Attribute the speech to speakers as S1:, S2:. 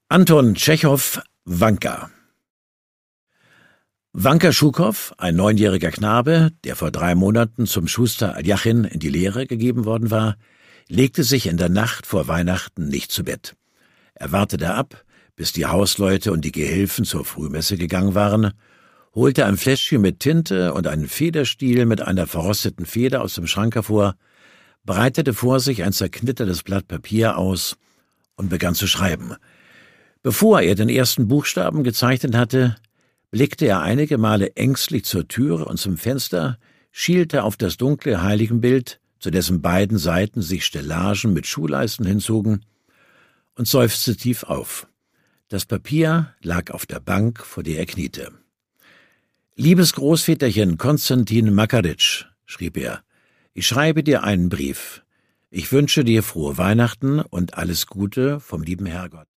S1: Anton Tschechow, Wanka. Wanka Schukow, ein 9-jähriger Knabe, der vor 3 Monaten zum Schuster Aljachin in die Lehre gegeben worden war, legte sich in der Nacht vor Weihnachten nicht zu Bett. Er wartete ab, bis die Hausleute und die Gehilfen zur Frühmesse gegangen waren, holte ein Fläschchen mit Tinte und einen Federstiel mit einer verrosteten Feder aus dem Schrank hervor, breitete vor sich ein zerknittertes Blatt Papier aus und begann zu schreiben. Bevor er den ersten Buchstaben gezeichnet hatte, blickte er einige Male ängstlich zur Türe und zum Fenster, schielte auf das dunkle Heiligenbild, zu dessen beiden Seiten sich Stellagen mit Schuhleisten hinzogen, und seufzte tief auf. Das Papier lag auf der Bank, vor der er kniete. »Liebes Großväterchen Konstantin Makaritsch«, schrieb er, »ich schreibe dir einen Brief. Ich wünsche dir frohe Weihnachten und alles Gute vom lieben Herrgott.«